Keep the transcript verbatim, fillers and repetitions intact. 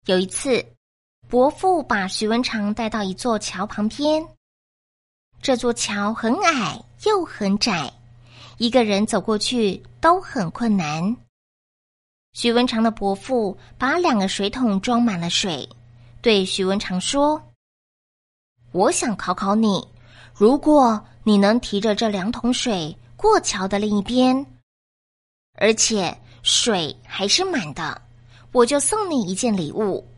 有一次，伯父把徐文长带到一座桥旁边。这座桥很矮又很窄，一个人走过去都很困难。徐文长的伯父把两个水桶装满了水，对徐文长说：我想考考你，如果你能提着这两桶水过桥的另一边，而且水还是满的，我就送你一件礼物。